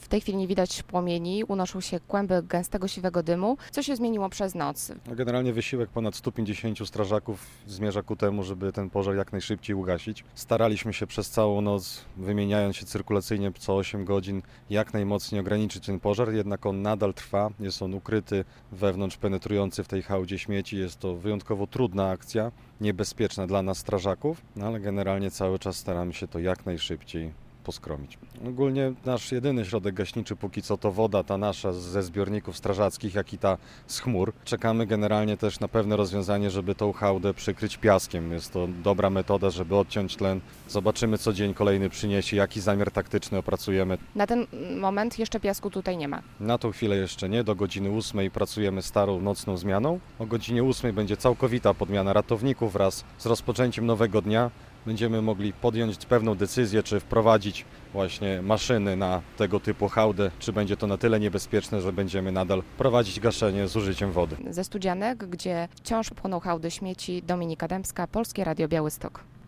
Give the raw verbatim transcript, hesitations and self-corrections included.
W tej chwili nie widać płomieni, unoszą się kłęby gęstego siwego dymu. Co się zmieniło przez noc? No generalnie wysiłek ponad stu pięćdziesięciu strażaków zmierza ku temu, żeby ten pożar jak najszybciej ugasić. Staraliśmy się przez całą noc, wymieniając się cyrkulacyjnie co osiem godzin, jak najmocniej ograniczyć ten pożar, jednak on nadal trwa. Jest on ukryty wewnątrz, penetrujący w tej hałdzie śmieci. Jest to wyjątkowo trudna akcja, niebezpieczna dla nas strażaków, no ale generalnie cały czas staramy się to jak najszybciej poskromić. Ogólnie nasz jedyny środek gaśniczy póki co to woda, ta nasza ze zbiorników strażackich, jak i ta z chmur. Czekamy generalnie też na pewne rozwiązanie, żeby tą hałdę przykryć piaskiem. Jest to dobra metoda, żeby odciąć tlen. Zobaczymy, co dzień kolejny przyniesie, jaki zamiar taktyczny opracujemy. Na ten moment jeszcze piasku tutaj nie ma. Na tą chwilę jeszcze nie. Do godziny ósmej pracujemy starą nocną zmianą. O godzinie ósmej będzie całkowita podmiana ratowników wraz z rozpoczęciem nowego dnia. Będziemy mogli podjąć pewną decyzję, czy wprowadzić właśnie maszyny na tego typu hałdę, czy będzie to na tyle niebezpieczne, że będziemy nadal prowadzić gaszenie z użyciem wody. Ze Studzianek, gdzie wciąż płoną hałdy śmieci, Dominika Dębska, Polskie Radio Białystok.